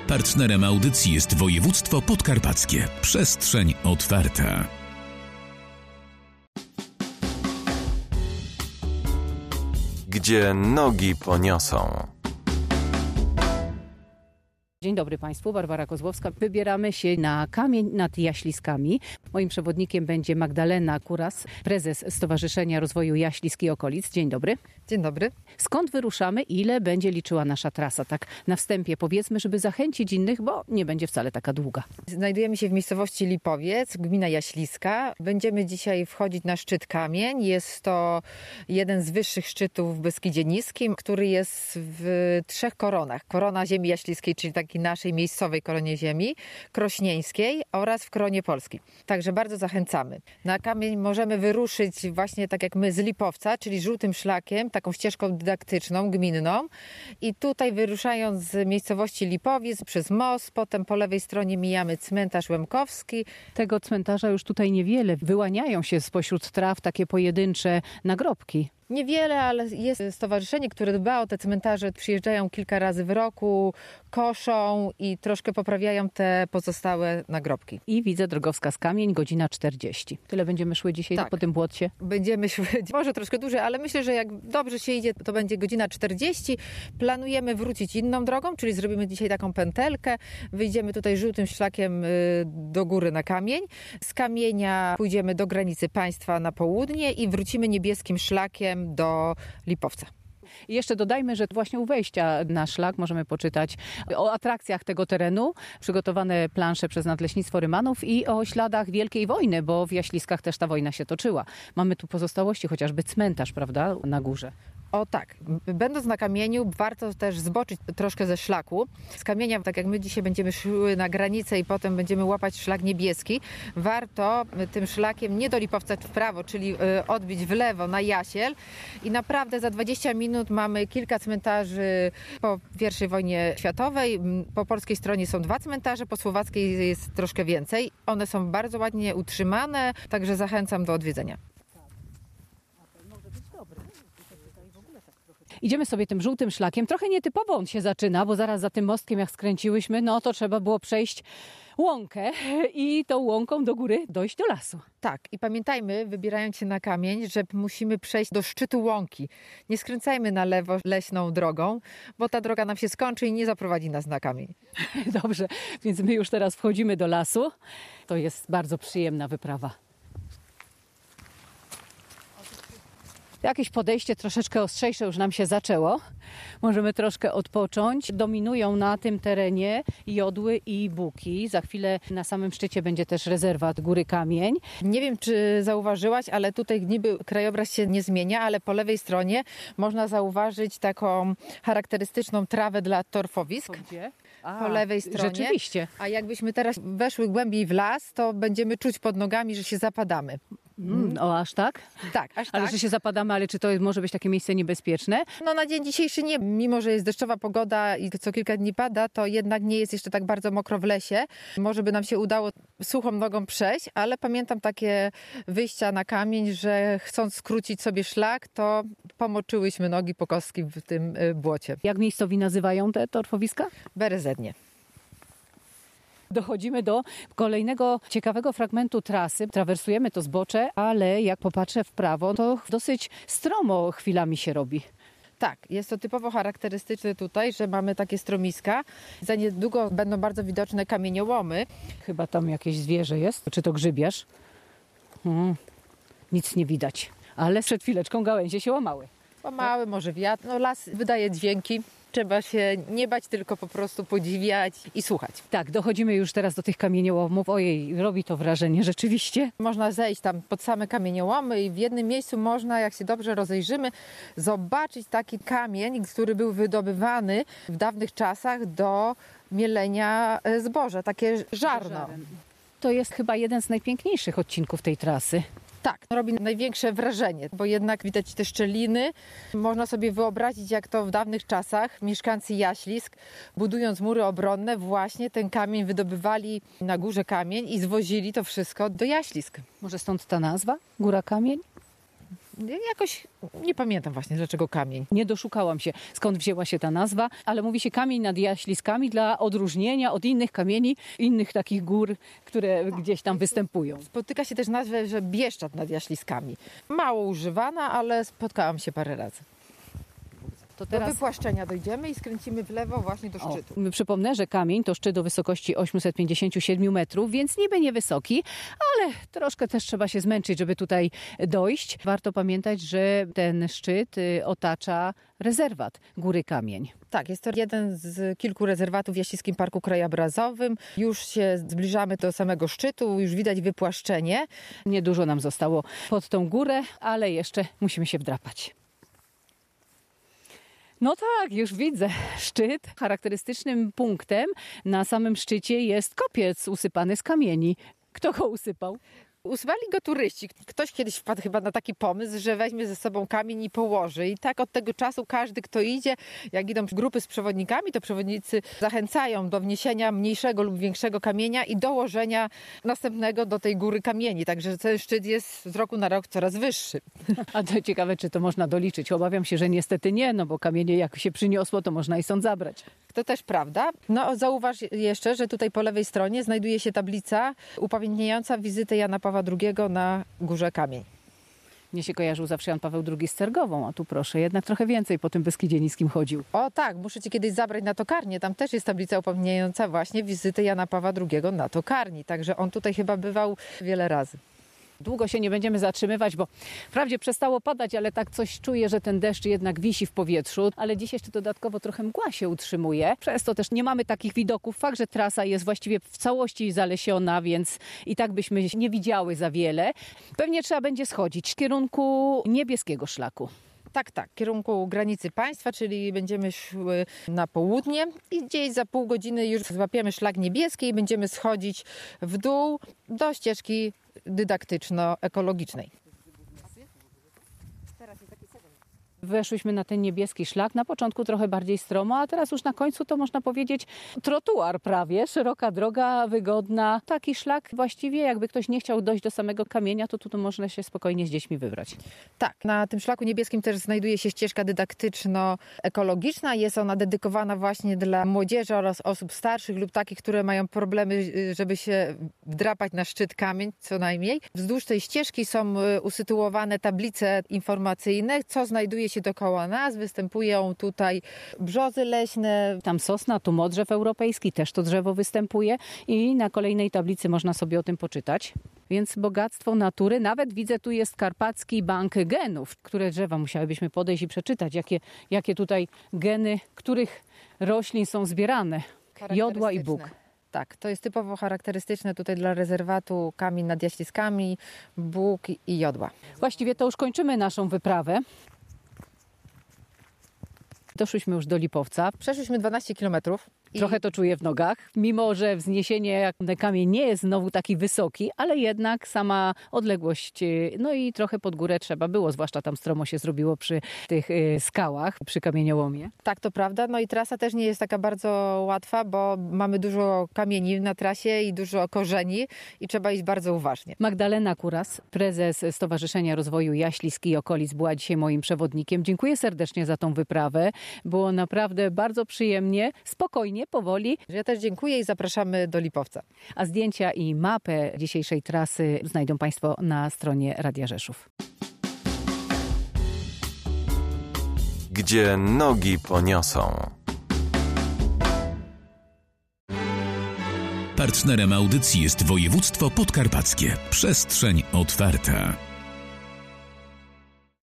Partnerem audycji jest województwo podkarpackie. Przestrzeń otwarta. Gdzie nogi poniosą. Dzień dobry Państwu, Barbara Kozłowska. Wybieramy się na kamień nad Jaśliskami. Moim przewodnikiem będzie Magdalena Kuras, prezes Stowarzyszenia Rozwoju Jaślisk i Okolic. Dzień dobry. Dzień dobry. Skąd wyruszamy? Ile będzie liczyła nasza trasa? Tak na wstępie powiedzmy, żeby zachęcić innych, bo nie będzie wcale taka długa. Znajdujemy się w miejscowości Lipowiec, gmina Jaśliska. Będziemy dzisiaj wchodzić na szczyt Kamień. Jest to jeden z wyższych szczytów w Beskidzie Niskim, który jest w 3 koronach. Korona ziemi jaśliskiej, czyli takiej naszej miejscowej koronie ziemi, krośnieńskiej oraz w koronie polskiej. Także bardzo zachęcamy. Na kamień możemy wyruszyć właśnie tak jak my z Lipowca, czyli żółtym szlakiem, taką ścieżką dydaktyczną, gminną. I tutaj wyruszając z miejscowości Lipowiec przez most, potem po lewej stronie mijamy cmentarz Łemkowski. Tego cmentarza już tutaj niewiele. Wyłaniają się spośród traw takie pojedyncze nagrobki. Niewiele, ale jest stowarzyszenie, które dba o te cmentarze. Przyjeżdżają kilka razy w roku, koszą i troszkę poprawiają te pozostałe nagrobki. I widzę drogowskaz Kamień, godzina 40. Tyle będziemy szły dzisiaj Tak. po tym błocie? Będziemy szły, może troszkę dłużej, ale myślę, że jak dobrze się idzie, to będzie godzina 40. Planujemy wrócić inną drogą, czyli zrobimy dzisiaj taką pętelkę. Wyjdziemy tutaj żółtym szlakiem do góry na Kamień. Z Kamienia pójdziemy do granicy państwa na południe i wrócimy niebieskim szlakiem do Lipowca. I jeszcze dodajmy, że właśnie u wejścia na szlak możemy poczytać o atrakcjach tego terenu, przygotowane plansze przez Nadleśnictwo Rymanów i o śladach Wielkiej Wojny, bo w Jaśliskach też ta wojna się toczyła. Mamy tu pozostałości, chociażby cmentarz, prawda, na górze. O tak, będąc na Kamieniu, warto też zboczyć troszkę ze szlaku. Z Kamienia, tak jak my dzisiaj będziemy szły na granicę i potem będziemy łapać szlak niebieski, warto tym szlakiem nie do Lipowca w prawo, czyli odbić w lewo na Jasiel i naprawdę za 20 minut mamy kilka cmentarzy po I wojnie światowej. Po polskiej stronie są 2 cmentarze, po słowackiej jest troszkę więcej. One są bardzo ładnie utrzymane, także zachęcam do odwiedzenia. Idziemy sobie tym żółtym szlakiem. Trochę nietypowo on się zaczyna, bo zaraz za tym mostkiem, jak skręciłyśmy, no to trzeba było przejść łąkę i tą łąką do góry dojść do lasu. Tak, i pamiętajmy, wybierając się na Kamień, że musimy przejść do szczytu łąki. Nie skręcajmy na lewo leśną drogą, bo ta droga nam się skończy i nie zaprowadzi nas na Kamień. Dobrze, więc my już teraz wchodzimy do lasu. To jest bardzo przyjemna wyprawa. Jakieś podejście troszeczkę ostrzejsze już nam się zaczęło. Możemy troszkę odpocząć. Dominują na tym terenie jodły i buki. Za chwilę na samym szczycie będzie też rezerwat Góry Kamień. Nie wiem, czy zauważyłaś, ale tutaj niby krajobraz się nie zmienia, ale po lewej stronie można zauważyć taką charakterystyczną trawę dla torfowisk. Gdzie? Po lewej stronie. Rzeczywiście. A jakbyśmy teraz weszły głębiej w las, to będziemy czuć pod nogami, że się zapadamy. O, aż tak? Tak, aż Ale tak. że się zapadamy, ale czy to może być takie miejsce niebezpieczne? No na dzień dzisiejszy nie. Mimo, że jest deszczowa pogoda i co kilka dni pada, to jednak nie jest jeszcze tak bardzo mokro w lesie. Może by nam się udało suchą nogą przejść, ale pamiętam takie wyjścia na Kamień, że chcąc skrócić sobie szlak, to pomoczyłyśmy nogi po kostki w tym błocie. Jak miejscowi nazywają te torfowiska? Berezetnie. Dochodzimy do kolejnego ciekawego fragmentu trasy. Trawersujemy to zbocze, ale jak popatrzę w prawo, to dosyć stromo chwilami się robi. Tak, jest to typowo charakterystyczne tutaj, że mamy takie stromiska. Za niedługo będą bardzo widoczne kamieniołomy. Chyba tam jakieś zwierzę jest. Czy to grzybiarz? Nic nie widać. Ale przed chwileczką gałęzie się łamały. Mały może wiatr. No, las wydaje dźwięki. Trzeba się nie bać, tylko po prostu podziwiać i słuchać. Tak, dochodzimy już teraz do tych kamieniołomów. Ojej, robi to wrażenie rzeczywiście. Można zejść tam pod same kamieniołomy i w jednym miejscu można, jak się dobrze rozejrzymy, zobaczyć taki kamień, który był wydobywany w dawnych czasach do mielenia zboża, takie żarno. To jest chyba jeden z najpiękniejszych odcinków tej trasy. Tak, robi największe wrażenie, bo jednak widać te szczeliny. Można sobie wyobrazić, jak to w dawnych czasach mieszkańcy Jaślisk, budując mury obronne, właśnie ten kamień wydobywali na górze Kamień i zwozili to wszystko do Jaślisk. Może stąd ta nazwa? Góra Kamień? Jakoś nie pamiętam właśnie, dlaczego kamień. Nie doszukałam się, skąd wzięła się ta nazwa, ale mówi się kamień nad Jaśliskami dla odróżnienia od innych kamieni, innych takich gór, które gdzieś tam występują. Spotyka się też nazwę, że Bieszczad nad Jaśliskami. Mało używana, ale spotkałam się parę razy. To Do wypłaszczenia dojdziemy i skręcimy w lewo właśnie do szczytu. Przypomnę, że kamień to szczyt o wysokości 857 metrów, więc niby niewysoki, ale troszkę też trzeba się zmęczyć, żeby tutaj dojść. Warto pamiętać, że ten szczyt otacza rezerwat Góry Kamień. Tak, jest to jeden z kilku rezerwatów w Jaśliskim Parku Krajobrazowym. Już się zbliżamy do samego szczytu, już widać wypłaszczenie. Niedużo nam zostało pod tą górę, ale jeszcze musimy się wdrapać. No tak, już widzę szczyt. Charakterystycznym punktem na samym szczycie jest kopiec usypany z kamieni. Kto go usypał? Usuwali go turyści. Ktoś kiedyś wpadł chyba na taki pomysł, że weźmie ze sobą kamień i położy. I tak od tego czasu każdy, kto idzie, jak idą grupy z przewodnikami, to przewodnicy zachęcają do wniesienia mniejszego lub większego kamienia i dołożenia następnego do tej góry kamieni. Także ten szczyt jest z roku na rok coraz wyższy. A to ciekawe, czy to można doliczyć. Obawiam się, że niestety nie, no bo kamienie jak się przyniosło, to można i stąd zabrać. To też prawda. No zauważ jeszcze, że tutaj po lewej stronie znajduje się tablica upamiętniająca wizytę Jana Pawła II na Górze Kamień. Mnie się kojarzył zawsze Jan Paweł II z Cergową, a tu proszę, jednak trochę więcej po tym Beskidzie Niskim chodził. O tak, muszę cię kiedyś zabrać na Tokarnię. Tam też jest tablica upamiętniająca właśnie wizytę Jana Pawła II na Tokarni. Także on tutaj chyba bywał wiele razy. Długo się nie będziemy zatrzymywać, bo wprawdzie przestało padać, ale tak coś czuję, że ten deszcz jednak wisi w powietrzu. Ale dziś jeszcze dodatkowo trochę mgła się utrzymuje. Przez to też nie mamy takich widoków. Fakt, że trasa jest właściwie w całości zalesiona, więc i tak byśmy nie widziały za wiele. Pewnie trzeba będzie schodzić w kierunku niebieskiego szlaku. Tak, w kierunku granicy państwa, czyli będziemy szły na południe i gdzieś za pół godziny już złapiemy szlak niebieski i będziemy schodzić w dół do ścieżki dydaktyczno-ekologicznej. Weszłyśmy na ten niebieski szlak, na początku trochę bardziej stromo, a teraz już na końcu to można powiedzieć trotuar prawie, szeroka droga, wygodna. Taki szlak właściwie, jakby ktoś nie chciał dojść do samego kamienia, to tu można się spokojnie z dziećmi wybrać. Tak, na tym szlaku niebieskim też znajduje się ścieżka dydaktyczno-ekologiczna. Jest ona dedykowana właśnie dla młodzieży oraz osób starszych lub takich, które mają problemy, żeby się wdrapać na szczyt kamień co najmniej. Wzdłuż tej ścieżki są usytuowane tablice informacyjne, co znajduje się dookoła nas. Występują tutaj brzozy leśne. Tam sosna, tu modrzew europejski, też to drzewo występuje i na kolejnej tablicy można sobie o tym poczytać. Więc bogactwo natury. Nawet widzę, tu jest Karpacki Bank Genów. Które drzewa musiałybyśmy podejść i przeczytać, jakie tutaj geny, których roślin są zbierane. Jodła i bóg. Tak, to jest typowo charakterystyczne tutaj dla rezerwatu Kamień nad Jaśliskami, bóg i jodła. Właściwie to już kończymy naszą wyprawę. Doszłyśmy już do Lipowca. Przeszliśmy 12 kilometrów. Trochę to czuję w nogach, mimo że wzniesienie jak na kamień nie jest znowu taki wysoki, ale jednak sama odległość, no i trochę pod górę trzeba było, zwłaszcza tam stromo się zrobiło przy tych skałach, przy kamieniołomie. Tak, to prawda. No i trasa też nie jest taka bardzo łatwa, bo mamy dużo kamieni na trasie i dużo korzeni i trzeba iść bardzo uważnie. Magdalena Kuras, prezes Stowarzyszenia Rozwoju Jaślisk i Okolic, była dzisiaj moim przewodnikiem. Dziękuję serdecznie za tą wyprawę. Było naprawdę bardzo przyjemnie, spokojnie, powoli. Ja też dziękuję i zapraszamy do Lipowca. A zdjęcia i mapę dzisiejszej trasy znajdą Państwo na stronie Radia Rzeszów. Gdzie nogi poniosą. Partnerem audycji jest województwo podkarpackie. Przestrzeń otwarta.